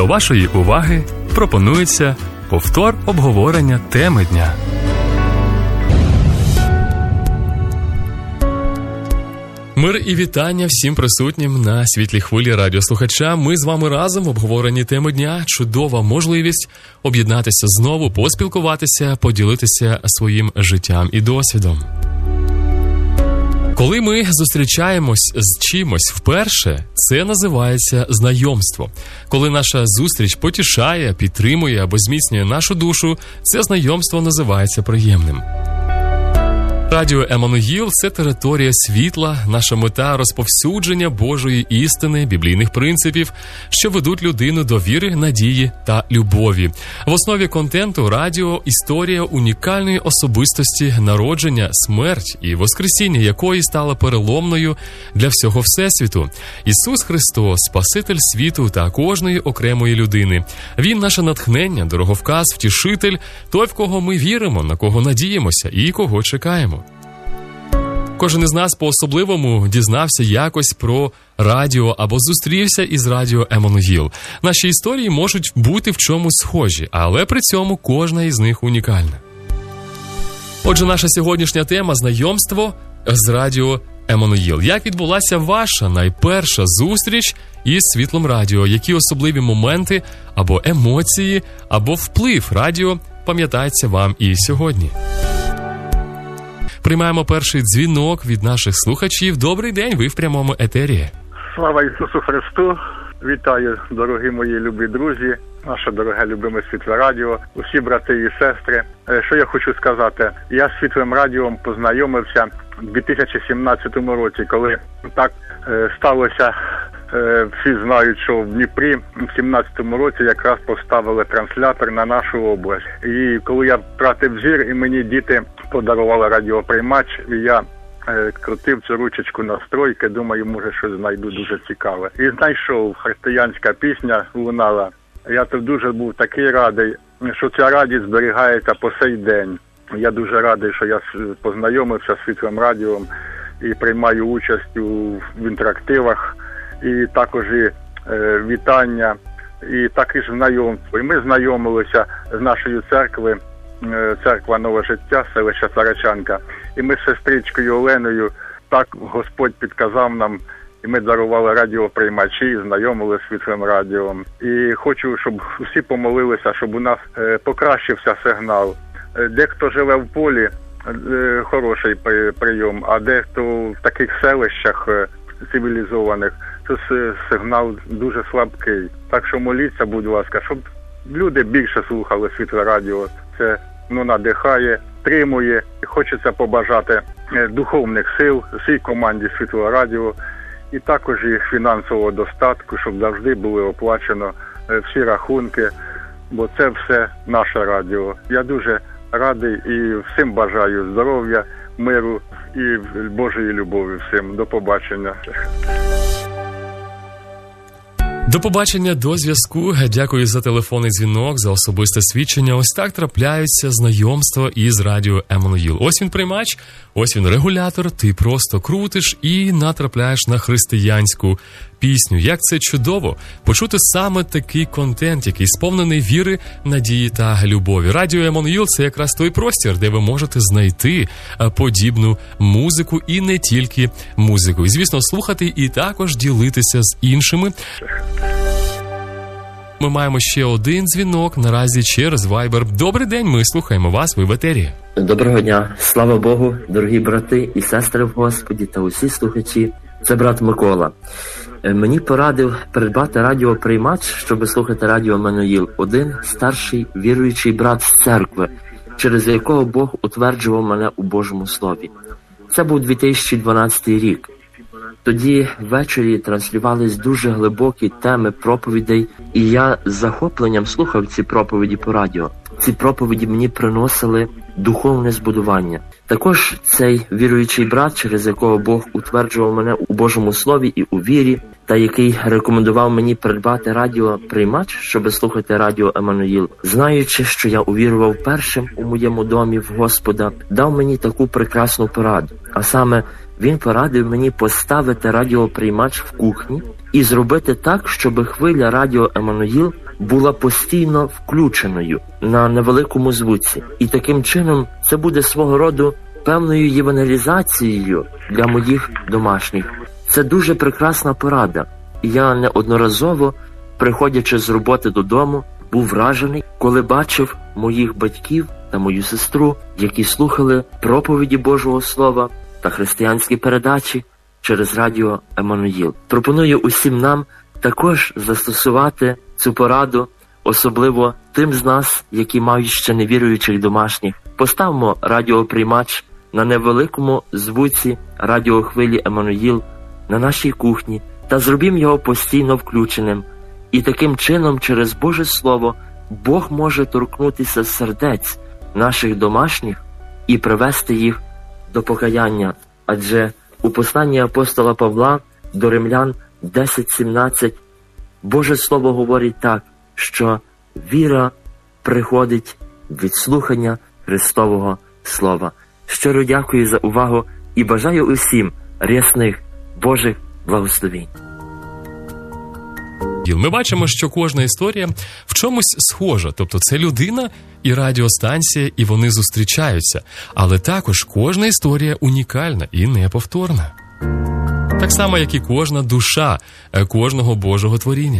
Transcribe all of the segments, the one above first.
До вашої уваги пропонується повтор обговорення теми дня. Мир і вітання всім присутнім на світлій хвилі радіослухача. Ми з вами разом в обговоренні теми дня. Чудова можливість об'єднатися знову, поспілкуватися, поділитися своїм життям і досвідом. Коли ми зустрічаємось з чимось вперше, це називається знайомство. Коли наша зустріч потішає, підтримує або зміцнює нашу душу, це знайомство називається приємним. Радіо Еммануїл – це територія світла, наша мета – розповсюдження Божої істини, біблійних принципів, що ведуть людину до віри, надії та любові. В основі контенту радіо – історія унікальної особистості, народження, смерть і воскресіння якої стала переломною для всього Всесвіту. Ісус Христос – Спаситель світу та кожної окремої людини. Він – наше натхнення, дороговказ, втішитель, той, в кого ми віримо, на кого надіємося і кого чекаємо. Кожен із нас по-особливому дізнався якось про радіо або зустрівся із радіо Еммануїл. Наші історії можуть бути в чомусь схожі, але при цьому кожна із них унікальна. Отже, наша сьогоднішня тема – знайомство з радіо Еммануїл. Як відбулася ваша найперша зустріч із світлом радіо? Які особливі моменти або емоції, або вплив радіо пам'ятається вам і сьогодні? Приймаємо перший дзвінок від наших слухачів. Добрий день, ви в прямому етері. Слава Ісусу Христу! Вітаю, дорогі мої любі друзі, наше дороге любиме Світле Радіо, усі брати і сестри. Що я хочу сказати? Я з Світлим Радіом познайомився у 2017 році, коли так сталося. Всі знають, що в Дніпрі в 17-му році якраз поставили транслятор на нашу область. І коли я втратив зір, і мені діти подарували радіоприймач, і я крутив цю ручечку настройки, думаю, може щось знайду дуже цікаве. І знайшов, християнська пісня лунала. Я тут дуже був такий радий, що ця радість зберігається по сей день. Я дуже радий, що я познайомився з Світлим Радіом і приймаю участь в інтерактивах. І також і вітання, і також знайомство. І ми знайомилися з нашою церкви, церква Нове життя, селище Сарачанка. І ми з сестричкою Оленою, так Господь підказав нам, і ми дарували радіоприймачі, знайомили з Світлим Радіом. І хочу, щоб всі помолилися, щоб у нас покращився сигнал. Дехто живе в полі, хороший прийом, а дехто в таких селищах цивілізованих, то сигнал дуже слабкий. Так що моліться, будь ласка, щоб люди більше слухали Світле Радіо. Це надихає, стримує. Хочеться побажати духовних сил всій команді Світлого Радіо і також і фінансового достатку, щоб завжди були оплачено всі рахунки, бо це все наше радіо. Я дуже радий і всім бажаю здоров'я, миру і Божої любові всім. До побачення. До побачення, до зв'язку. Дякую за телефонний дзвінок, за особисте свідчення. Ось так трапляються знайомства із радіо Еммануїл. Ось він приймач, ось він регулятор, ти просто крутиш і натрапляєш на християнську пісню. Як це чудово почути саме такий контент, який сповнений віри, надії та любові. Радіо Еммануїл – це якраз той простір, де ви можете знайти подібну музику і не тільки музику. І, звісно, слухати і також ділитися з іншими. Ми маємо ще один дзвінок, наразі через Viber. Добрий день, ми слухаємо вас, ви в етері. Доброго дня, слава Богу, дорогі брати і сестри в Господі та усі слухачі. Це брат Микола. Мені порадив придбати радіоприймач, щоб слухати радіо Еммануїл, один старший віруючий брат з церкви, через якого Бог утверджував мене у Божому Слові. Це був 2012 рік. Тоді ввечері транслювались дуже глибокі теми проповідей, і я з захопленням слухав ці проповіді по радіо. Ці проповіді мені приносили духовне збудування. Також цей віруючий брат, через якого Бог утверджував мене у Божому Слові і у вірі, та який рекомендував мені придбати радіоприймач, щоб слухати радіо Еммануїл, знаючи, що я увірував першим у моєму домі в Господа, дав мені таку прекрасну пораду. А саме, він порадив мені поставити радіоприймач в кухні і зробити так, щоб хвиля радіо Еммануїл була постійно включеною на невеликому звуці. І таким чином це буде свого роду певною євангелізацією для моїх домашніх. Це дуже прекрасна порада. Я неодноразово, приходячи з роботи додому, був вражений, коли бачив моїх батьків та мою сестру, які слухали проповіді Божого Слова та християнські передачі через радіо Еммануїл. Пропоную усім нам також застосувати цю пораду, особливо тим з нас, які мають ще невіруючих домашніх. Поставмо радіоприймач на невеликому звуці радіохвилі Еммануїл на нашій кухні та зробімо його постійно включеним. І таким чином, через Боже Слово, Бог може торкнутися сердець наших домашніх і привести їх до покаяння. Адже у посланні апостола Павла до Римлян 10:17 Боже Слово говорить так, що віра приходить від слухання Христового Слова. Щиро дякую за увагу і бажаю усім рясних Божих благословень. Ми бачимо, що кожна історія в чомусь схожа, тобто це людина і радіостанція, і вони зустрічаються. Але також кожна історія унікальна і неповторна. Так само, як і кожна душа кожного Божого творіння.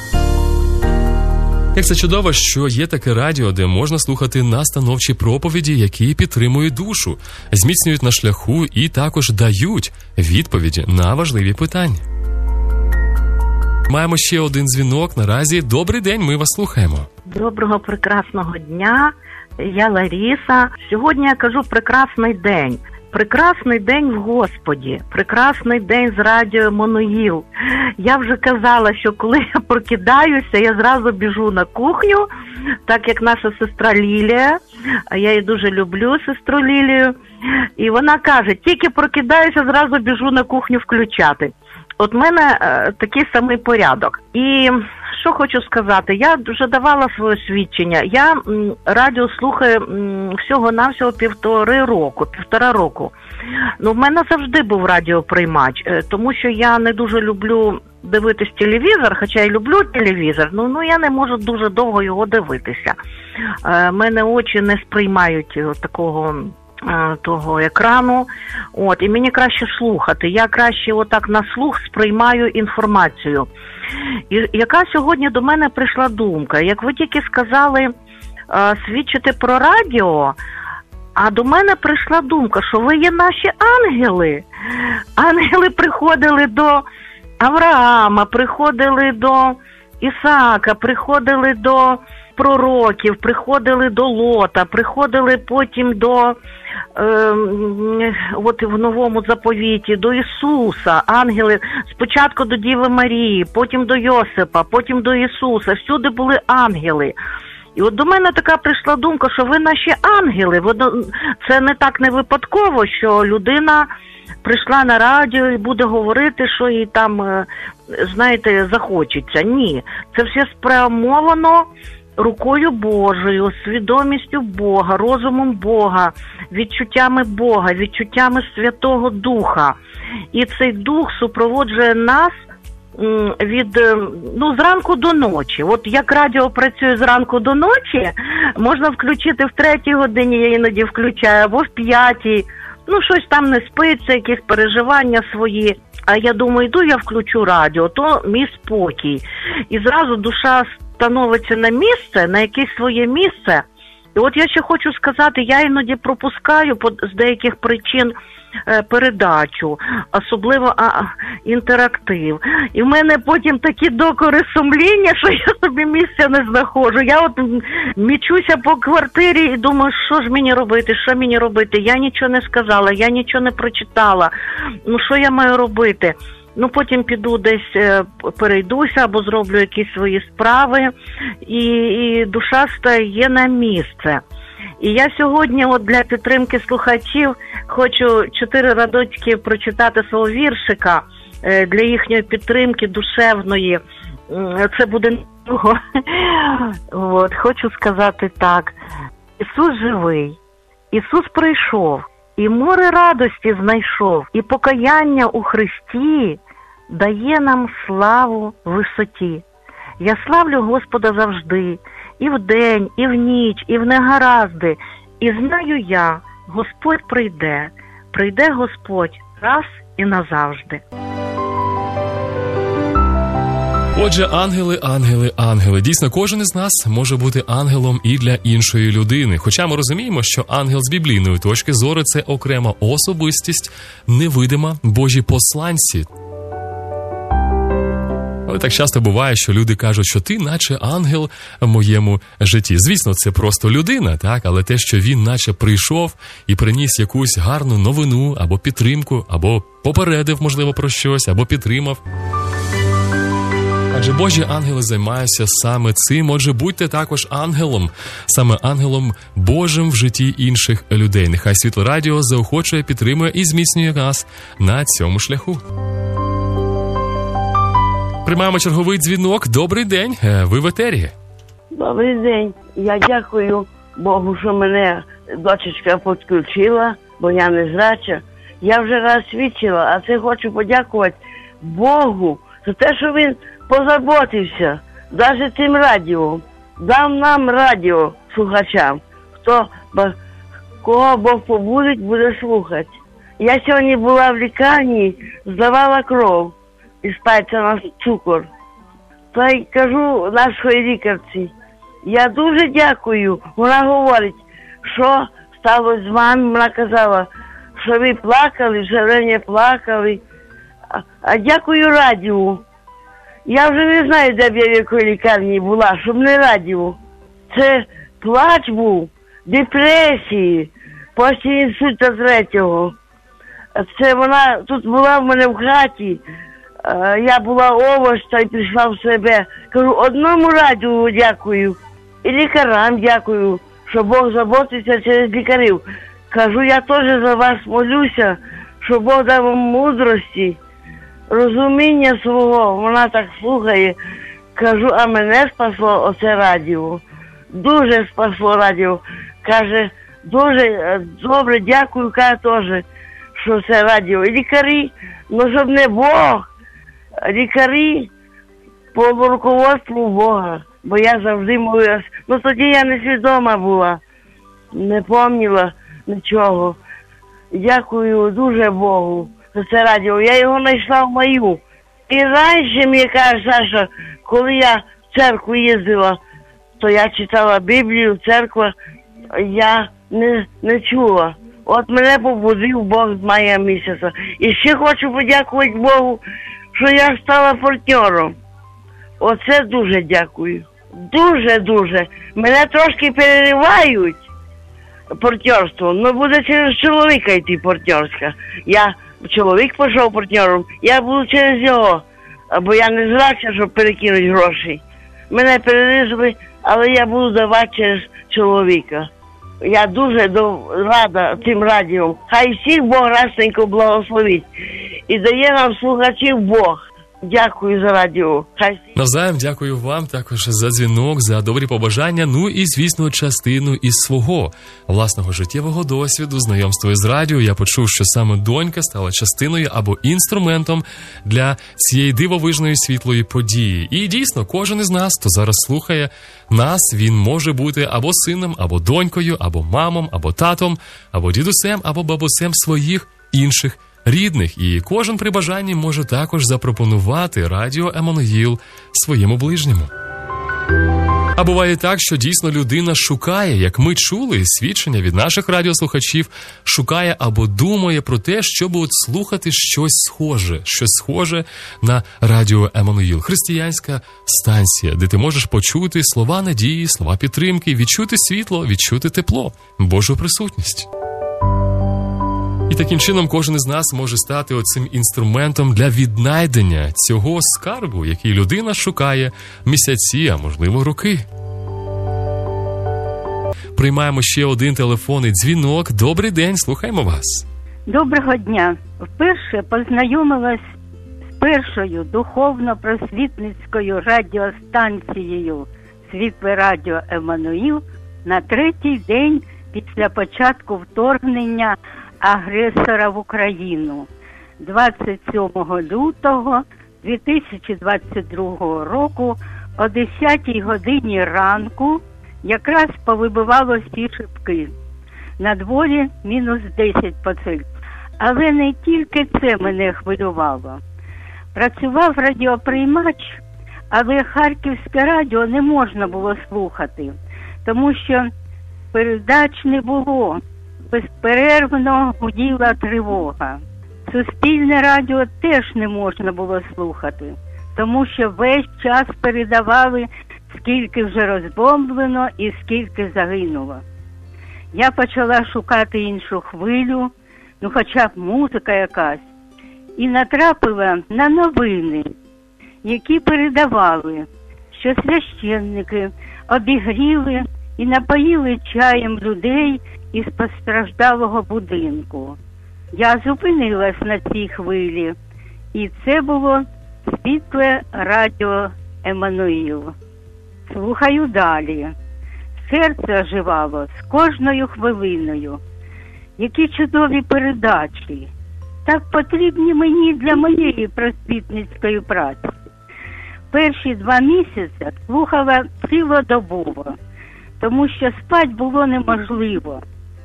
Як це чудово, що є таке радіо, де можна слухати настановчі проповіді, які підтримують душу, зміцнюють на шляху і також дають відповіді на важливі питання. Маємо ще один дзвінок наразі. Добрий день, ми вас слухаємо. Доброго, прекрасного дня. Я Лариса. Сьогодні я кажу прекрасний день. Прекрасний день в Господі. Прекрасний день з радіо Еммануїл. Я вже казала, що коли я прокидаюся, я зразу біжу на кухню, так як наша сестра Лілія, а я її дуже люблю, сестру Лілію, і вона каже, тільки прокидаюся, зразу біжу на кухню включати. От в мене такий самий порядок. І що хочу сказати, я вже давала своє свідчення. Я радіо слухаю всього-навсього 1,5 року. Ну, в мене завжди був радіоприймач, тому що я не дуже люблю дивитись телевізор, хоча я люблю телевізор, ну я не можу дуже довго його дивитися. Мене очі не сприймають того екрану, і мені краще слухати. Я краще отак на слух сприймаю інформацію. І яка сьогодні до мене прийшла думка? Як ви тільки сказали свідчити про радіо, а до мене прийшла думка, що ви є наші ангели. Ангели приходили до Авраама, приходили до Ісаака, приходили до пророків, приходили до Лота, приходили потім до в Новому Заповіті, до Ісуса, ангели, спочатку до Діви Марії, потім до Йосипа, потім до Ісуса, всюди були ангели. І от до мене така прийшла думка, що ви наші ангели. Це не так не випадково, що людина прийшла на радіо і буде говорити, що їй там, знаєте, захочеться. Ні, це все спрямовано рукою Божою, свідомістю Бога, розумом Бога, відчуттями Бога, відчуттями Святого Духа. І цей Дух супроводжує нас зранку до ночі. От як радіо працює зранку до ночі, можна включити в 3 годині, я іноді включаю, або в 5. Щось там не спиться, якісь переживання свої. А я думаю, я включу радіо, то мій спокій. І зразу душа становиться на місце, на якесь своє місце. І от я ще хочу сказати, я іноді пропускаю з деяких причин передачу, особливо інтерактив. І в мене потім такі докори сумління, що я собі місця не знаходжу. Я от мічуся по квартирі і думаю, що мені робити? Я нічого не сказала, я нічого не прочитала. Що я маю робити? Потім піду десь, перейдуся або зроблю якісь свої справи, і душа стає на місце. І я сьогодні для підтримки слухачів хочу 4 рядочки прочитати свого віршика для їхньої підтримки душевної. Це буде довго. Хочу сказати так. Ісус живий, Ісус прийшов, і море радості знайшов, і покаяння у Христі дає нам славу в висоті. Я славлю Господа завжди, і вдень, і в ніч, і в негаразди. І знаю я, Господь прийде, прийде Господь раз і назавжди. Отже, ангели, ангели, ангели. Дійсно, кожен із нас може бути ангелом і для іншої людини. Хоча ми розуміємо, що ангел з біблійної точки зору – це окрема особистість, невидима, Божі посланці. Але так часто буває, що люди кажуть, що ти наче ангел в моєму житті. Звісно, це просто людина, так? Але те, що він наче прийшов і приніс якусь гарну новину, або підтримку, або попередив, можливо, про щось, або підтримав. Адже Божі ангели займаються саме цим. Отже, будьте також ангелом, саме ангелом Божим в житті інших людей. Нехай Світло Радіо заохочує, підтримує і зміцнює нас на цьому шляху. Приймаємо черговий дзвінок. Добрий день, ви в етері. Добрий день. Я дякую Богу, що мене дочечка підключила, бо я незряча. Я вже раз свідчила, а це хочу подякувати Богу за те, що він позаботився, навіть цим радіо, дав нам радіо слухачам, кого Бог побудить, буде слухати. Я сьогодні була в лікарні, здавала кров із пальця на цукор. Та й кажу нашій лікарці, я дуже дякую. Вона говорить, що сталося з вами. Вона казала, що ви плакали, все время плакали. А дякую радіо. Я вже не знаю, де б я в якій лікарні була, щоб не радіо. Це плач був, депресії, після інсульта 3-го. Це вона тут була в мене в хаті. Я була овоч, та й прийшла в себе. Кажу, одному радіо дякую. І лікарям дякую, що Бог заботиться через лікарів. Кажу, я теж за вас молюся, що Бог дав вам мудрості, розуміння свого. Вона так слухає. Кажу, а мене спасло оце радіо. Дуже спасло радіо. Каже, дуже добре, дякую, каже теж, що це радіо. І лікарі, ну щоб не Бог, лікарі по руководству Бога. Бо я завжди молилась. Ну тоді я несвідома була, не пам'ятала нічого. Дякую дуже Богу за це радіо. Я його знайшла в маю. І раніше, мені каже Саша, коли я в церкву їздила, то я читала Біблію, церква, я не чула. От мене побудив Бог з мая місяця. І ще хочу подякувати Богу, що я стала партнером. Оце дуже дякую. Дуже-дуже. Мене трошки переривають партнерство, але буде через чоловіка йти партнерська. Чоловік пішов партнером, я буду через його, бо я не зрача, щоб перекинути гроші. Мене перерізали, але я буду давати через чоловіка. Я дуже рада цим радіо. Хай всіх Бог расненько благословить. І дає нам слухачів Бог. Дякую за радіо. Навзаєм дякую вам також за дзвінок, за добрі побажання, ну і, звісно, частину із свого власного життєвого досвіду, знайомства з радіо. Я почув, що саме донька стала частиною або інструментом для цієї дивовижної світлої події. І дійсно, кожен із нас, хто зараз слухає нас, він може бути або сином, або донькою, або мамом, або татом, або дідусем, або бабусем своїх інших рідних, і кожен при бажанні може також запропонувати радіо Еммануїл своєму ближньому. А буває так, що дійсно людина шукає, як ми чули свідчення від наших радіослухачів, шукає або думає про те, щоб от слухати щось схоже на радіо Еммануїл. Християнська станція, де ти можеш почути слова надії, слова підтримки, відчути світло, відчути тепло, Божу присутність. І таким чином кожен із нас може стати оцим інструментом для віднайдення цього скарбу, який людина шукає місяці, а можливо роки. Приймаємо ще один телефонний дзвінок. Добрий день, слухаємо вас. Доброго дня. Вперше познайомилась з першою духовно-просвітницькою радіостанцією «Світле Радіо Еммануїл» на 3-й день після початку вторгнення агресора в Україну 27 лютого 2022 року о 10 годині ранку якраз повибивало всі шибки. На дворі мінус 10 по Цельсію. Але не тільки це мене хвилювало. Працював радіоприймач, але Харківське радіо не можна було слухати, тому що передач не було. Безперервно гуділа тривога. Суспільне радіо теж не можна було слухати, тому що весь час передавали, скільки вже розбомблено і скільки загинуло. Я почала шукати іншу хвилю, хоча б музика якась, і натрапила на новини, які передавали, що священники обігріли і напоїли чаєм людей із постраждалого будинку. Я зупинилась на цій хвилі, і це було світле радіо Еммануїл. Слухаю далі. Серце оживало з кожною хвилиною. Які чудові передачі! Так потрібні мені для моєї просвітницької праці. Перші 2 місяці слухала цілодобово, тому що спать було неможливо.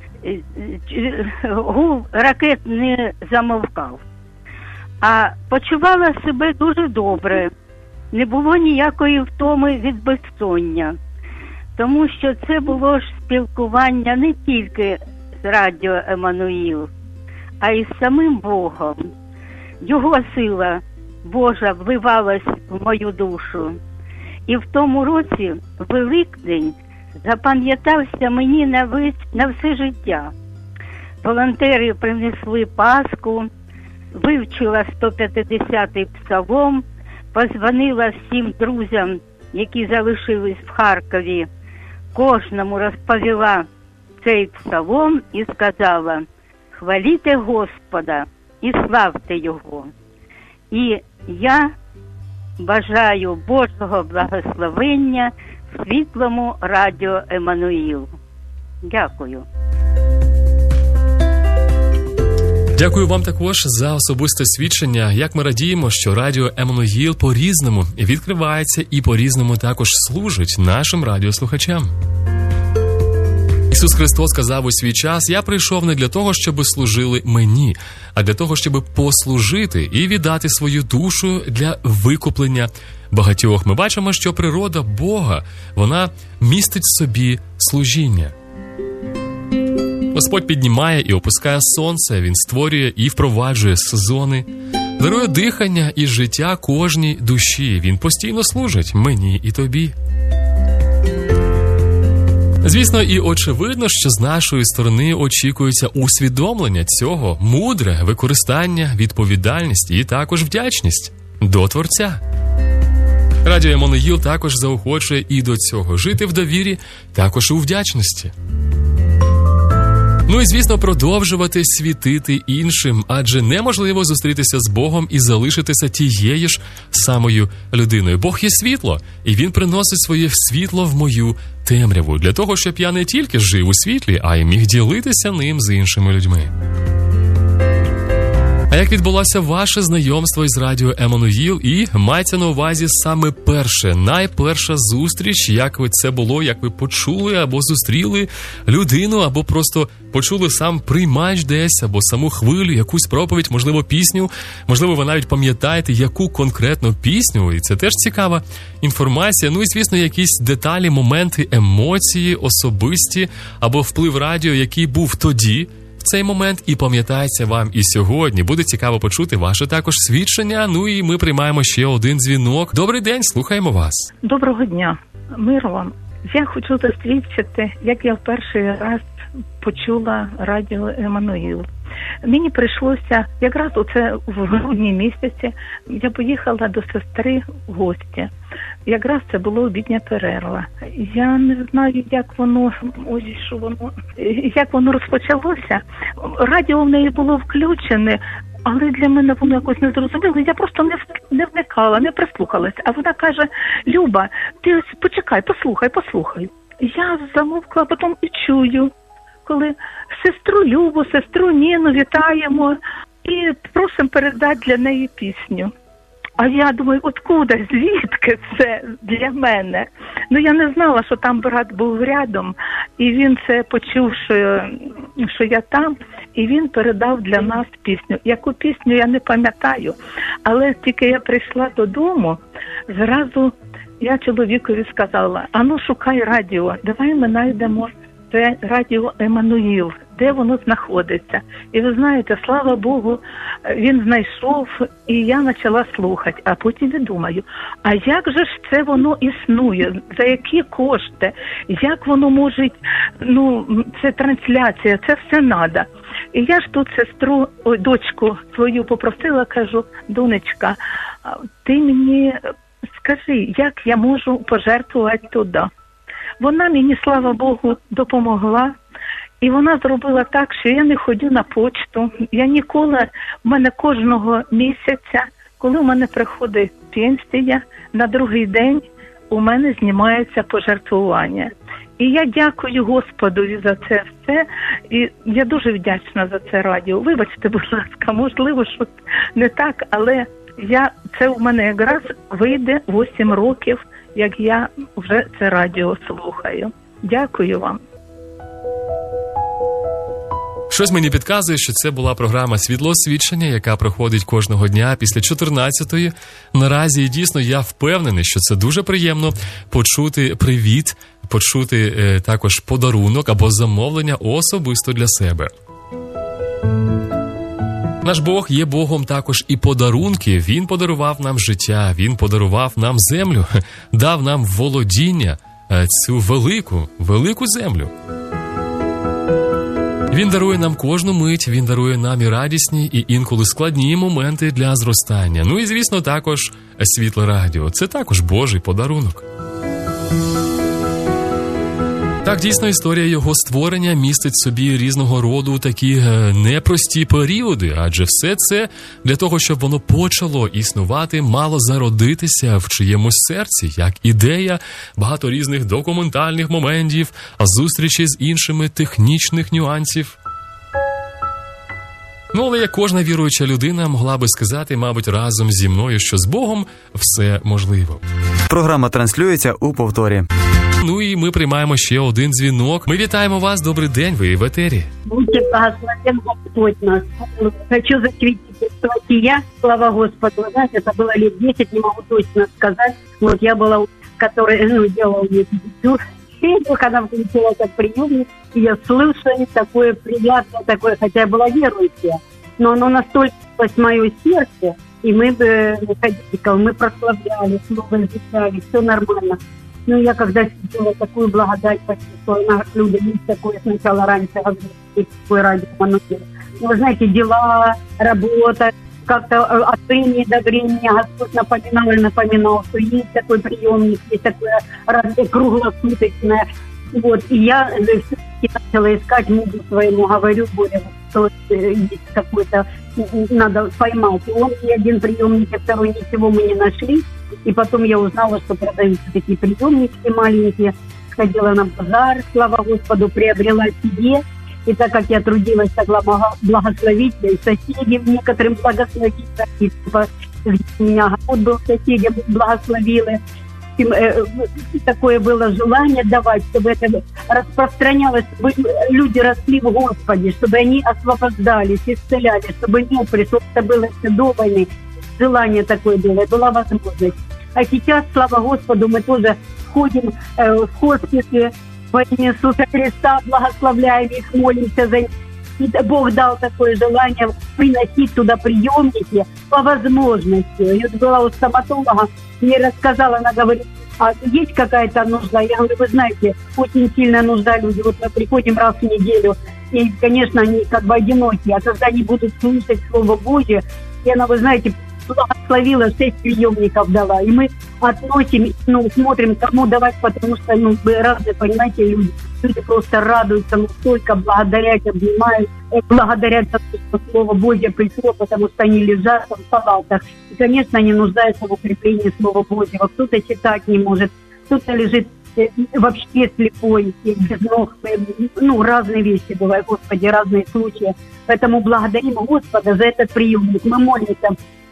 Гул ракет не замовкав. А почувала себе дуже добре. Не було ніякої втоми від безсоння. Тому що це було ж спілкування не тільки з радіо Еммануїл, а й з самим Богом. Його сила Божа вливалась в мою душу. І в тому році Великдень запам'ятався мені на все життя. Волонтери принесли Пасху, вивчила 150-й псалом, позвонила всім друзям, які залишились в Харкові, кожному розповіла цей псалом і сказала: «Хваліте Господа і славте Його». І я бажаю Божого благословення світлому радіо Еммануїл. Дякую. Дякую вам також за особисте свідчення. Як ми радіємо, що радіо Еммануїл по-різному відкривається і по-різному також служить нашим радіослухачам. Ісус Христос сказав у свій час: «Я прийшов не для того, щоб служили мені, а для того, щоб послужити і віддати свою душу для викуплення багатьох». Ми бачимо, що природа Бога, вона містить в собі служіння. Господь піднімає і опускає сонце, Він створює і впроваджує сезони, дарує дихання і життя кожній душі. Він постійно служить мені і тобі. Звісно, і очевидно, що з нашої сторони очікується усвідомлення цього, мудре використання, відповідальність і також вдячність до Творця. Радіо Еммануїл також заохочує і до цього: жити в довірі, також у вдячності. Ну і, звісно, продовжувати світити іншим, адже неможливо зустрітися з Богом і залишитися тією ж самою людиною. Бог є світло, і Він приносить своє світло в мою темряву, для того, щоб я не тільки жив у світлі, а й міг ділитися ним з іншими людьми. А як відбулося ваше знайомство із радіо Еммануїл? І мається на увазі саме найперша зустріч, як ви це було, як ви почули або зустріли людину, або просто почули сам приймач десь, або саму хвилю, якусь проповідь, можливо, пісню, можливо, ви навіть пам'ятаєте, яку конкретну пісню, і це теж цікава інформація. Ну і, звісно, якісь деталі, моменти, емоції, особисті, або вплив радіо, який був тоді, в цей момент, і пам'ятається вам і сьогодні. Буде цікаво почути ваше також свідчення. Ну і ми приймаємо ще один дзвінок. Добрий день, слухаємо вас. Доброго дня, мир вам. Я хочу засвідчити, як я в перший раз почула радіо Еммануїл. Мені прийшлося, якраз оце в грудні місяці, я поїхала до сестри в гості. Якраз це було обідня перерва. Я не знаю, як воно розпочалося. Радіо в неї було включене, але для мене воно якось не зрозуміло. Я просто не вникала, не прислухалась. А вона каже: «Люба, ти ось почекай, послухай». Я замовкла, потім і чую, коли сестру Любу, сестру Ніну вітаємо і просимо передати для неї пісню. А я думаю, откуда, звідки це для мене? Ну, я не знала, що там брат був рядом, і він це почув, що я там, і він передав для нас пісню. Яку пісню, я не пам'ятаю, але тільки я прийшла додому, зразу я чоловікові сказала, а ну шукай радіо, давай ми знайдемо це радіо Еммануїл, де воно знаходиться. І ви знаєте, слава Богу, він знайшов, і я почала слухати. А потім я думаю, а як же ж це воно існує? За які кошти? Як воно може, це трансляція, це все треба. І я ж тут дочку свою попросила, кажу, донечка, ти мені скажи, як я можу пожертвувати туди? Вона мені, слава Богу, допомогла. І вона зробила так, що я не ходю на почту. Я ніколи, в мене кожного місяця, коли в мене приходить пенсія, на другий день у мене знімається пожертвування. І я дякую Господові за це все. І я дуже вдячна за це радіо. Вибачте, будь ласка, можливо, що не так, але це у мене якраз вийде 8 років, як я вже це радіо слухаю. Дякую вам. Щось мені підказує, що це була програма «Світло свідчення», яка проходить кожного дня після 14-ї. Наразі, і дійсно, я впевнений, що це дуже приємно почути привіт, почути також подарунок або замовлення особисто для себе. Наш Бог є Богом також і подарунки. Він подарував нам життя, Він подарував нам землю, дав нам володіння, цю велику землю. Він дарує нам кожну мить, він дарує нам і радісні, і інколи складні моменти для зростання. Ну і, звісно, також Світле Радіо. Це також Божий подарунок. Так, дійсно, історія його створення містить в собі різного роду такі непрості періоди, адже все це для того, щоб воно почало існувати, мало зародитися в чиємусь серці, як ідея, багато різних документальних моментів, зустрічі з іншими, технічних нюансів. Ну, але як кожна віруюча людина могла би сказати, мабуть, разом зі мною, що з Богом все можливо. Програма транслюється у повторі. Ну і ми приймаємо ще один дзвінок. Ми вітаємо вас, добрий день, ви в етері. Будьте благословен Господь нас. Хочу засвидетельствовать и я, слава Господу. Знаете, это было лет 10, не могу точно сказать. Вот я была, которая, делала мне педикюр. И вдруг она включила как приемник, и я слышу такое приятное, такое, хотя я была верующая. Но оно настолько в мое сердце, и мы прославляли, слово изучали, все нормально. Ну, я когда видела такую благодать почувствовала, люди есть такое сначала раньше говорили, такое радио Эммануил. Ну, вы знаете, дела, работа, как-то от времени до времени Господь напоминал, что есть такой приемник, есть такое круглосуточное. Вот, и я все-таки начала искать мужу своему, говорю, Боря, что есть какой-то, надо поймать. И он и один приемник, и второй, ничего мы не нашли. И потом я узнала, что продаются такие приемники маленькие. Сходила на базар, слава Господу, приобрела себе. И так как я трудилась, могла благословить, и соседям некоторым благословить. И у меня огород был, соседям благословила. Такое было желание давать, чтобы это распространялось, чтобы люди росли в Господе, чтобы они освобождались, исцелялись, чтобы не пришло, это было все до войны. Желание такое было, была возможность. А сейчас, слава Господу, мы тоже ходим в хосписы во имя Иисуса Христа, благословляем их, молимся за них. И Бог дал такое желание приносить туда приемники по возможности. Я была у стоматолога, мне рассказала, она говорит, а есть какая-то нужда? Я говорю, вы знаете, очень сильная нужда люди. Вот мы приходим раз в неделю, и, конечно, они как бы одинокие, а когда они будут слушать Слово Божье, и она, вы знаете, благословила, 6 приемников дала. И мы относим, смотрим, кому давать, потому что, разные, понимаете, люди. Люди просто радуются, настолько благодарят, обнимают, благодарят за то, что Слово Божье пришло, потому что они лежат в палатах. И, конечно, они нуждаются в укреплении Слова Божьего. Кто-то читать не может, кто-то лежит вообще слепой, без ног. Разные вещи бывают, Господи, разные случаи. Поэтому благодарим Господа за этот приемник. Мы молимся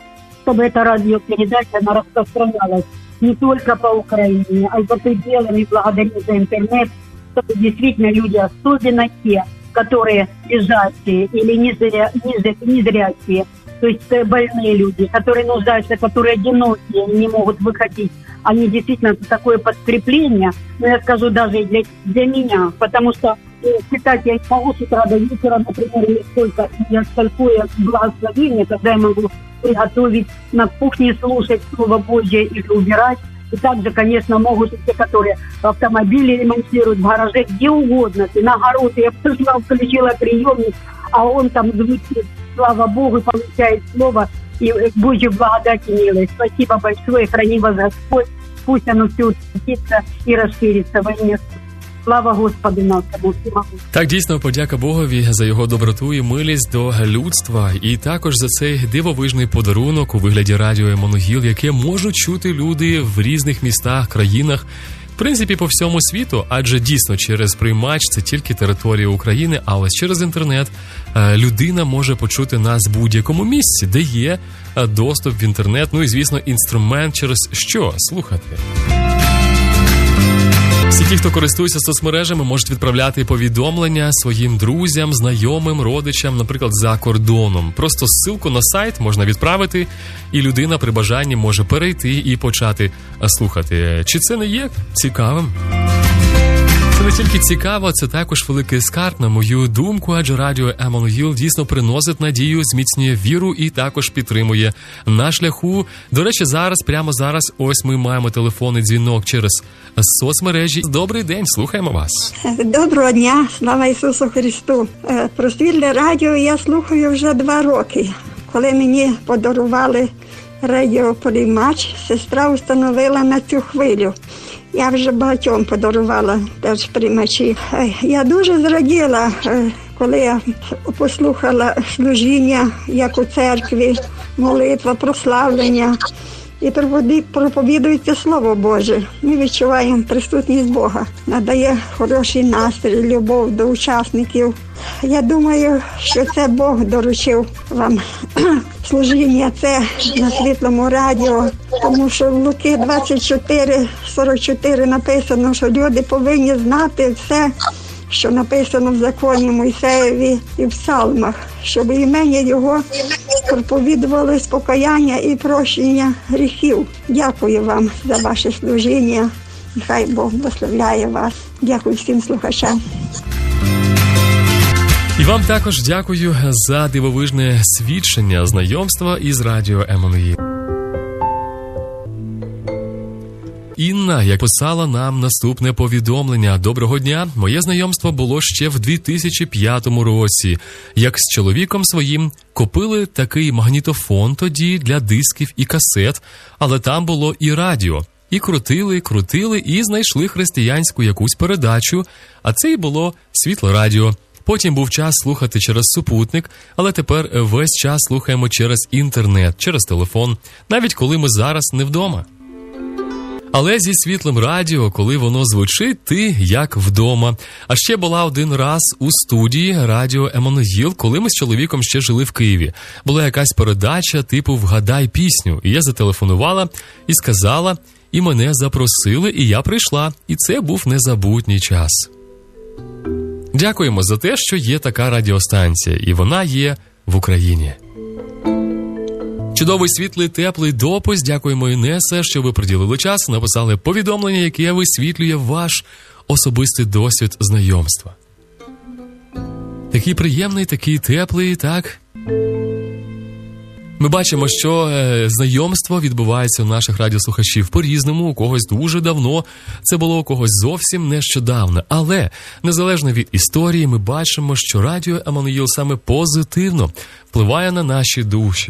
чтобы эта радиопередача, она распространялась не только по Украине, а и за пределами, благодарю за интернет, чтобы действительно люди, особенно те, которые лежачие или незрячие, то есть больные люди, которые нуждаются, которые одинокие, не могут выходить, они действительно такое подкрепление, но я скажу даже и для меня, потому что читать я не могу с утра до вечера, например, или сколько, я сколькое благословение, когда я могу приготовить на кухне, слушать Слово Божье или убирать. И также, конечно, могут и те, которые автомобили ремонтируют, в гараже, где угодно. Ты на огород, я пришла, включила приемник, а он там звучит, слава Богу, получает слово, и Божью благодать и милость. Спасибо большое, храни вас Господь, пусть оно все утвердится и расширится во имя. Слава Господу нашому. Так, дійсно, подяка Богові за його доброту і милість до людства, і також за цей дивовижний подарунок у вигляді радіо Еммануїл, яке можуть чути люди в різних містах, країнах, в принципі, по всьому світу, адже дійсно через приймач це тільки територія України, а ось через інтернет людина може почути нас в будь-якому місці, де є доступ в інтернет, ну і, звісно, інструмент через що слухати. Всі ті, хто користується соцмережами, можуть відправляти повідомлення своїм друзям, знайомим, родичам, наприклад, за кордоном. Просто ссылку на сайт можна відправити, і людина при бажанні може перейти і почати слухати. Чи це не є цікавим? Це не тільки цікаво, це також великий скарб, на мою думку, адже радіо Еммануїл дійсно приносить надію, зміцнює віру і також підтримує на шляху. До речі, прямо зараз, ось ми маємо телефонний дзвінок через соцмережі. Добрий день, слухаємо вас. Доброго дня, слава Ісусу Христу. Просвітле радіо я слухаю вже 2 роки. Коли мені подарували радіоприймач, сестра установила на цю хвилю. Я вже багатьом подарувала теж приймачі. Я дуже зраділа, коли я послухала служіння, як у церкві, молитва, прославлення. І проповідується Слово Боже. Ми відчуваємо присутність Бога. Надає хороший настрій, любов до учасників. Я думаю, що це Бог доручив вам служіння це на Світлому радіо. Тому що в Луки 24:44 написано, що люди повинні знати все, що написано в законі Мойсеєві і в псалмах, щоб імені його проповідували спокаяння і прощення гріхів. Дякую вам за ваше служіння. Нехай Бог благословляє вас. Дякую всім слухачам. І вам також дякую за дивовижне свідчення, знайомства із радіо Еммануїл. Інна, як писала нам наступне повідомлення. Доброго дня. Моє знайомство було ще в 2005 році. Як з чоловіком своїм купили такий магнітофон тоді для дисків і касет, але там було і радіо. І крутили, і знайшли християнську якусь передачу, а це й було Світле радіо. Потім був час слухати через супутник, але тепер весь час слухаємо через інтернет, через телефон, навіть коли ми зараз не вдома. Але зі Світлим радіо, коли воно звучить, ти як вдома. А ще була один раз у студії радіо Еммануїл, коли ми з чоловіком ще жили в Києві. Була якась передача типу «Вгадай пісню». І я зателефонувала і сказала, і мене запросили, і я прийшла. І це був незабутній час. Дякуємо за те, що є така радіостанція, і вона є в Україні. Чудовий, світлий, теплий допис. Дякуємо, Інесе, що ви приділили час, написали повідомлення, яке висвітлює ваш особистий досвід знайомства. Такий приємний, такий теплий, так? Ми бачимо, що знайомство відбувається у наших радіослухачів по-різному, у когось дуже давно, це було у когось зовсім нещодавно. Але, незалежно від історії, ми бачимо, що радіо Еммануїл саме позитивно впливає на наші душі.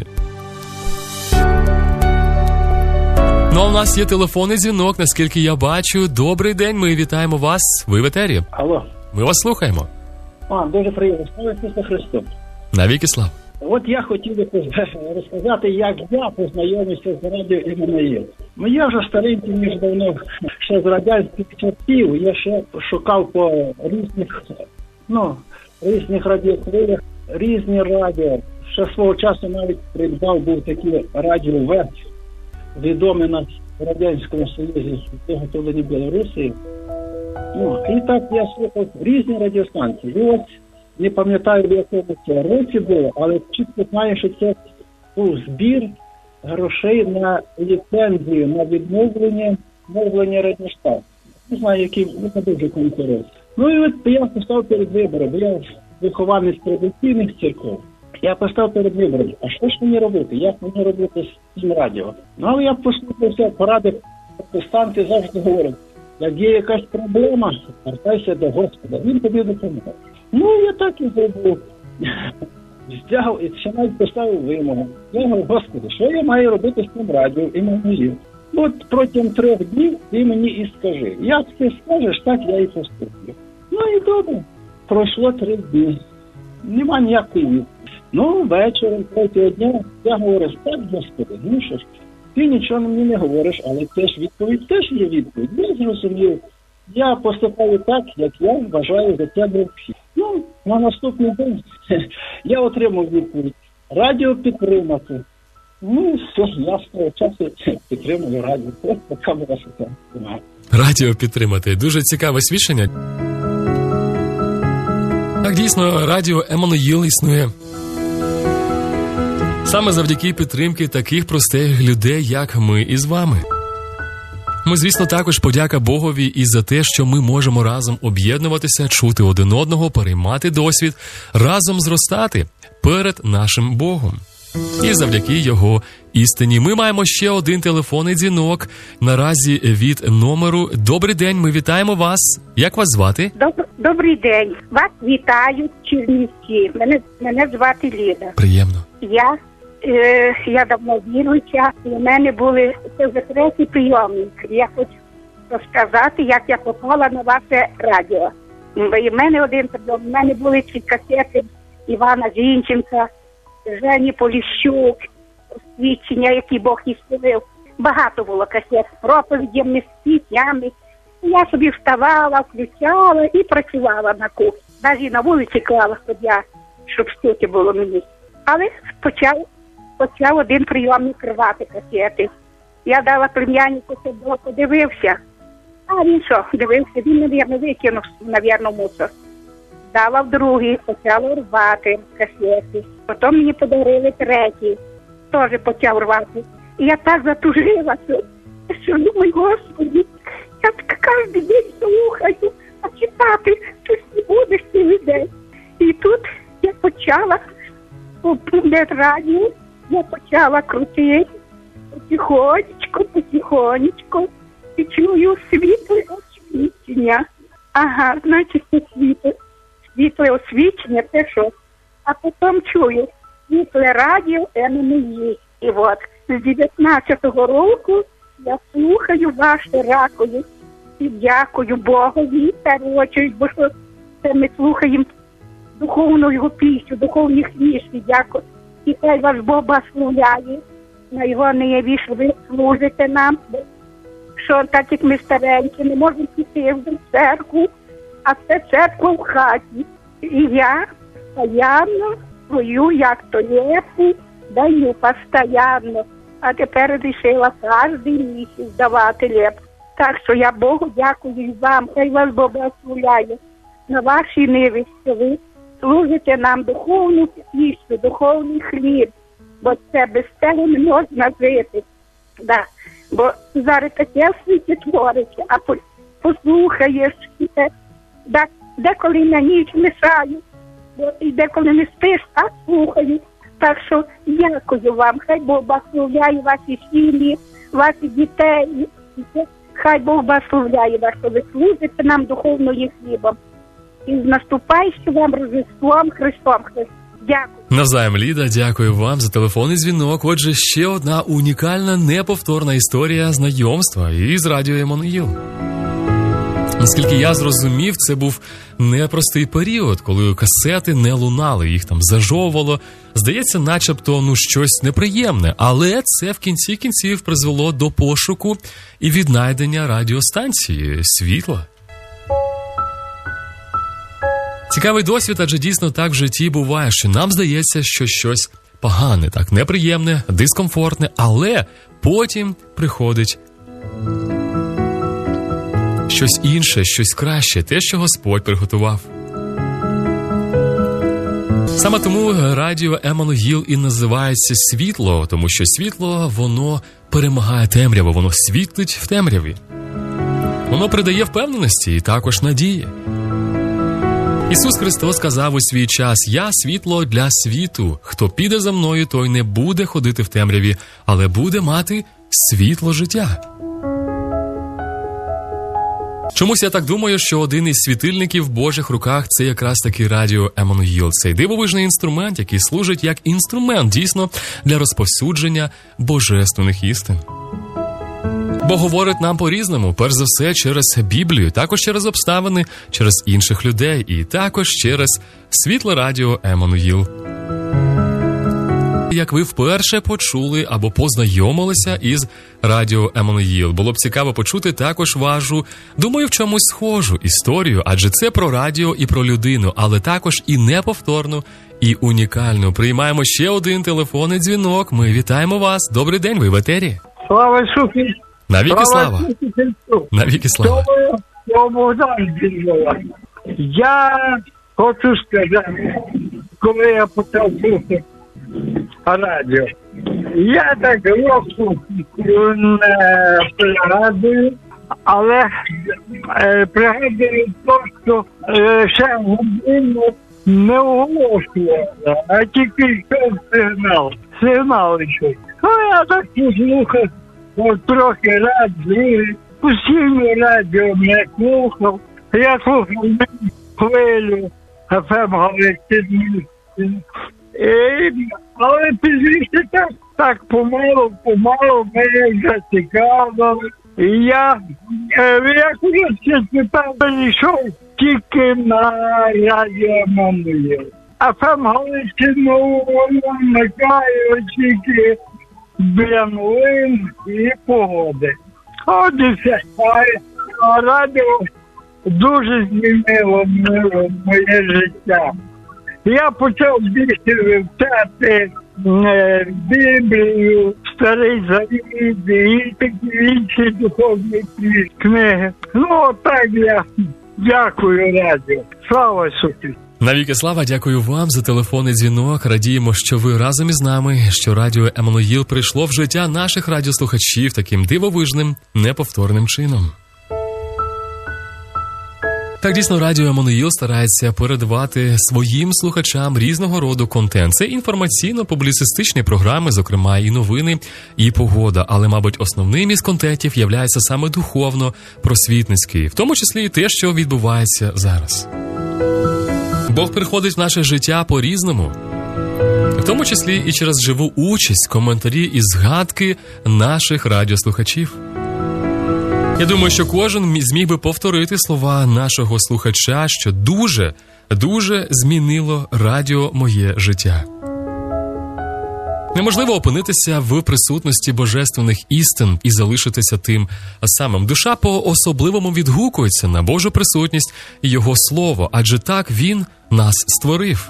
Ну, а у нас є телефонний дзвінок, наскільки я бачу. Добрий день, ми вітаємо вас. Ви в етері. Алло. Ми вас слухаємо. Дуже приємно. Слава Ісусу Христу. Навіки слава. От я хотів би розказати, як я познайомився з радіо Еммануїл. Ну, я вже старенький, ніж давно, ще з радянських часів. Я ще шукав по різних радіохвилях, різні радіо, ще свого часу навіть придбав, був такий радіо ВЕТ, відомий нас в Радянському Союзі, виготовлені Білорусі. Ну, і так я слухав різні радіостанції. І от не пам'ятаю, в якому це році було, але чітко знаю, що це був збір грошей на ліцензію, на відновлення радіостанції. Не знаю, який не дуже конкурент. Ну і от я постав перед вибором, бо я вихованець традиційних церков. Я постав перед вибором, а що ж мені робити? Як мені робити з цим радіо? Ну, але я послухався поради протестанти, завжди говорять, як є якась проблема, звертайся до Господа, він тобі допоможе. Ну, я так і зробив. Взяв і ще навіть поставив вимогу. Я говорю, Господи, що я маю робити з цим радіо Еммануїл? От протягом 3 днів ти мені і скажи. Як ти скажеш, так я і поступлю. Ну і добре. Пройшло 3 дні. Нема ніякої відповіді. Ну, вечором, 3-го дня, я говорю, так, Господи, ну що ж, ти нічого мені не говориш, але теж відповідь є відповідь. Я зрозумів. Я поступаю так, як я вважаю за це необхідно. Ну, на наступний день я отримав відповідь. Радіо підтримати. Ну, все, я з того часу підтримую радіо. Ось така була ситуація. Радіо підтримати. Дуже цікаве свідчення. Так, дійсно, радіо Еммануїл існує саме завдяки підтримки таких простих людей, як ми із вами. Ми, звісно, також подяка Богові і за те, що ми можемо разом об'єднуватися, чути один одного, переймати досвід, разом зростати перед нашим Богом. І завдяки Його істині. Ми маємо ще один телефонний дзвінок наразі від номеру. Добрий день, ми вітаємо вас. Як вас звати? Добрий день. Вас вітають Чернівці. Мене звати Ліда. Приємно. Я давно віруюча, і у мене були це вже 3-й прийомник. Я хочу розказати, як я попала на ваше радіо. І в мене один прийом, в мене були ці касети Івана Зінченка, Жені Поліщук, свідчення, які Бог ісцелив. Багато було касет з проповідями, з піснями. Я собі вставала, включала і працювала на кухні. Навіть на вулиці клала, щоб стільки було мені. Але почав один прийомник рвати касети. Я дала плем'яннику, щоб подивився. А він що, дивився, він, мабуть, викинув, мусор. Дала в другий, почала рвати касети. Потім мені подарили 3-й, теж почав рвати. І я так затужила, що думаю, Господи, я так кожен день слухаю, а читати щось не будеш цілий день. І тут я почала радіо, я почала крутити потихонечку, і чую світле освітлення. Ага, значить, це світле освітлення, це що? А потім чую світле радіо Еммануїл. І от з 19-го року я слухаю ваше радіо і дякую Богові, бо що це ми слухаємо духовну його пісню, духовні хвіші, дякую. І хай вас Бог благословляє, на його неяві, що ви служите нам, що так як ми старенькі, не можемо піти в церкву, а це церква в хаті. І я постійно свою, як то лепу, даю постійно. А тепер вирішила кожен місяць давати лепу. Так що я Богу дякую і вам, хай вас Бог благословляє на вашій ниві, що ви служите нам духовну пісню, духовний хліб, бо це без цього не можна жити. Да. Бо зараз таке в світі твориться, а послухаєш, деколи на ніч мешаю, і деколи не спиш, а слухаю. Так що дякую вам, хай Бог благословляє ваші сім'ї, ваші дітей, хай Бог благословляє вас, що ви служите нам духовною хлібом. І з наступаючим вам Рождеством Христом. Дякую. Навзаєм, Ліда, дякую вам за телефонний дзвінок. Отже, ще одна унікальна, неповторна історія знайомства із радіо Еммануїл. Наскільки я зрозумів, це був непростий період, коли касети не лунали, їх там зажовувало. Здається, начебто, щось неприємне, але це в кінці кінців призвело до пошуку і віднайдення радіостанції «Світла». Цікавий досвід, адже дійсно так в житті буває, що нам здається, що щось погане, так, неприємне, дискомфортне, але потім приходить щось інше, щось краще, те, що Господь приготував. Саме тому радіо Еммануїл і називається світло, тому що світло, воно перемагає темряву, воно світлить в темряві. Воно придає впевненості і також надії. Ісус Христос сказав у свій час: «Я світло для світу. Хто піде за мною, той не буде ходити в темряві, але буде мати світло життя». Чомусь я так думаю, що один із світильників в Божих руках – це якраз таки радіо Еммануїл. Цей дивовижний інструмент, який служить як інструмент, дійсно, для розповсюдження божественних істин. Бог говорить нам по-різному, перш за все через Біблію, також через обставини, через інших людей і також через світле радіо Еммануїл. Як ви вперше почули або познайомилися із радіо Еммануїл. Було б цікаво почути також вашу, думаю, в чомусь схожу історію, адже це про радіо і про людину, але також і неповторну, і унікальну. Приймаємо ще один телефонний дзвінок. Ми вітаємо вас. Добрий день, ви в етері. Слава Ісусу Христу! Навіки слава! Навіки слава! Я хочу сказати, коли я почав слухати радіо, я так року не пригадую, але пригадую то, що ще годину не оголошували, а тільки йшов сигнал йшов. Ну, я так послухав, трохи радіо, постійно радіо не слухав. Я слухав хвилю, ФМ Галичини. Але пізніше так помалу мене зацікавило. І я вже тепер перейшов тільки на радіо Еммануїл. ФМ Галичину вмикаю тільки біля новин і погоди. От і все. А радіо дуже змінило моє життя. Я почав більше вивчати Біблію, Старий Завіт і такі інші духовні книги. Ну, так я дякую радіо. Слава Ісусу! Навіки слава, дякую вам за телефонний дзвінок. Радіємо, що ви разом із нами, що радіо Еммануїл прийшло в життя наших радіослухачів таким дивовижним, неповторним чином. Так, дійсно, радіо Еммануїл старається передавати своїм слухачам різного роду контент. Це інформаційно-публіцистичні програми, зокрема і новини, і погода. Але, мабуть, основним із контентів являється саме духовно-просвітницький, в тому числі і те, що відбувається зараз. Бог приходить в наше життя по-різному, в тому числі і через живу участь, коментарі і згадки наших радіослухачів. Я думаю, що кожен зміг би повторити слова нашого слухача, що дуже змінило радіо моє життя. Неможливо опинитися в присутності божественних істин і залишитися тим самим. Душа по-особливому відгукується на Божу присутність і Його Слово, адже так Він нас створив.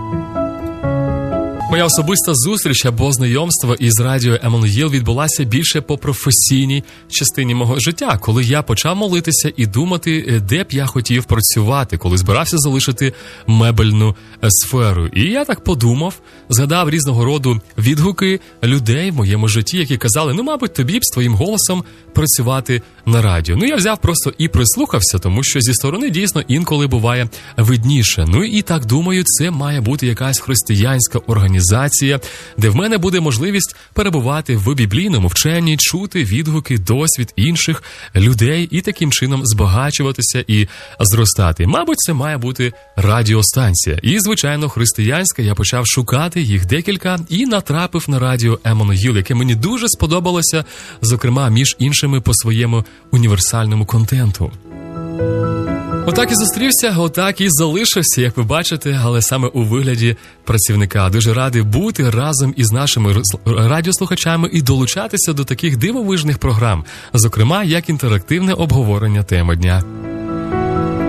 Моя особиста зустріч або знайомство із радіо Еммануїл відбулася більше по професійній частині мого життя, коли я почав молитися і думати, де б я хотів працювати, коли збирався залишити мебельну сферу. І я так подумав, згадав різного роду відгуки людей в моєму житті, які казали, мабуть, тобі б з твоїм голосом працювати на радіо. Я взяв просто і прислухався, тому що зі сторони дійсно інколи буває видніше. І так думаю, це має бути якась християнська організація, де в мене буде можливість перебувати в біблійному вченні, чути відгуки, досвід інших людей і таким чином збагачуватися і зростати. Мабуть, це має бути радіостанція. І, звичайно, християнська. Я почав шукати їх декілька і натрапив на радіо Еммануїл, яке мені дуже сподобалося, зокрема, між іншими по своєму універсальному контенту. Отак і зустрівся, отак і залишився, як ви бачите, але саме у вигляді працівника. Дуже радий бути разом із нашими радіослухачами і долучатися до таких дивовижних програм, зокрема, як інтерактивне обговорення теми дня.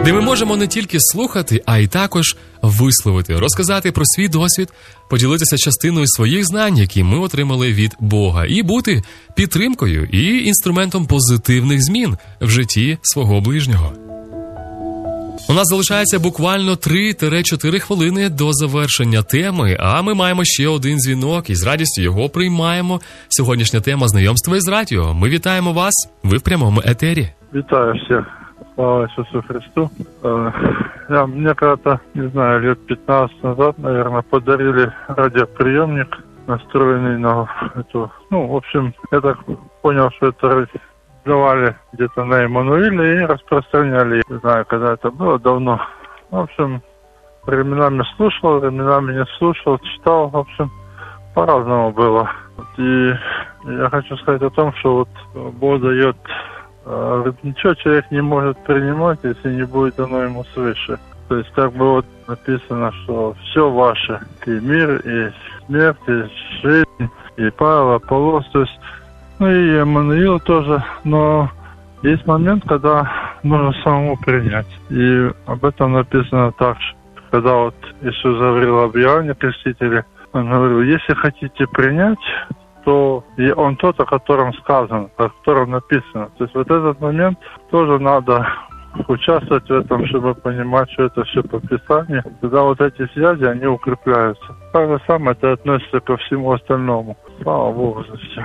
де ми можемо не тільки слухати, а й також висловити, розказати про свій досвід, поділитися частиною своїх знань, які ми отримали від Бога, і бути підтримкою і інструментом позитивних змін в житті свого ближнього. У нас залишається буквально 3-4 хвилини до завершення теми, а ми маємо ще один дзвінок і з радістю його приймаємо. Сьогоднішня тема – знайомство із радіо. Ми вітаємо вас, ви в прямому етері. Вітаю всіх. Слава Иисусу Христу. Мне когда-то, не знаю, лет 15 назад, наверное, подарили радиоприемник, настроенный на эту... Ну, в общем, я так понял, что это давали где-то на Эммануиле и распространяли. Не знаю, когда это было, давно. В общем, временами слушал, временами не слушал, читал. В общем, по-разному было. И я хочу сказать о том, что вот Бог дает... Ничего человек не может принимать, если не будет дано ему свыше. То есть как бы вот написано, что все ваше, и мир, и смерть, и жизнь, и Павел, Аполлос, то есть, ну и Эммануил тоже, но есть момент, когда нужно самому принять. И об этом написано так, что когда вот Иисус говорил об Иоанне Крестителе, он говорил, если хотите принять, то и он тот, о котором сказано, о котором написано. То есть вот этот момент тоже надо участвовать в этом, чтобы понимать, что это все по Писанию. Тогда вот эти связи, они укрепляются. Так же самое это относится ко всему остальному. Слава Богу за все.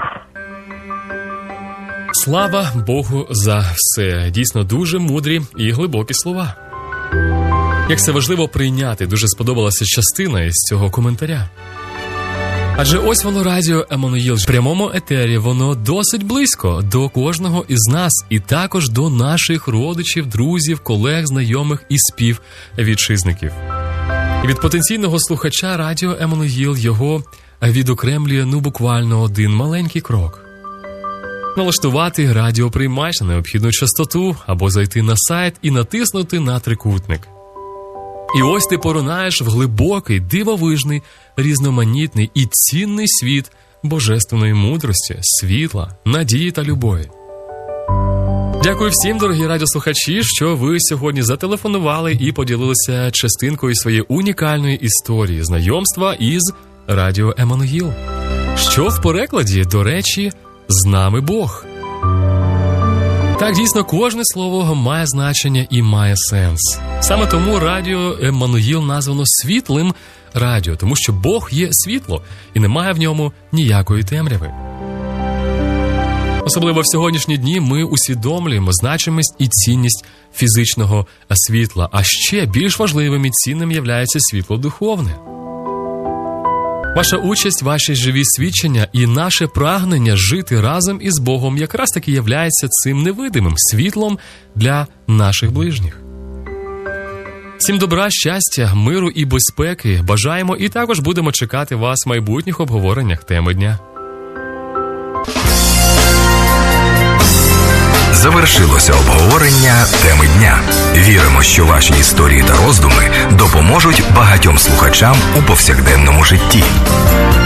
Слава Богу за все. Дійсно дуже мудрі і глибокі слова. Як це важливо прийняти, дуже сподобалася частина із цього коментаря. Адже ось воно радіо Еммануїл в прямому етері, воно досить близько до кожного із нас і також до наших родичів, друзів, колег, знайомих і співвітчизників. І від потенційного слухача радіо Еммануїл його відокремлює буквально один маленький крок. Налаштувати радіоприймач на необхідну частоту або зайти на сайт і натиснути на трикутник. І ось ти поринаєш в глибокий, дивовижний, різноманітний і цінний світ божественної мудрості, світла, надії та любові. Дякую всім, дорогі радіослухачі, що ви сьогодні зателефонували і поділилися частинкою своєї унікальної історії знайомства із радіо Еммануїл. Що в перекладі, до речі, «З нами Бог». Так, дійсно, кожне слово має значення і має сенс. Саме тому радіо Еммануїл названо світлим радіо, тому що Бог є світло і немає в ньому ніякої темряви. Особливо в сьогоднішні дні ми усвідомлюємо значимість і цінність фізичного світла, а ще більш важливим і цінним являється світло духовне. Ваша участь, ваші живі свідчення і наше прагнення жити разом із Богом якраз таки являється цим невидимим світлом для наших ближніх. Всім добра, щастя, миру і безпеки бажаємо і також будемо чекати вас в майбутніх обговореннях теми дня. Завершилося обговорення теми дня. Віримо, що ваші історії та роздуми допоможуть багатьом слухачам у повсякденному житті.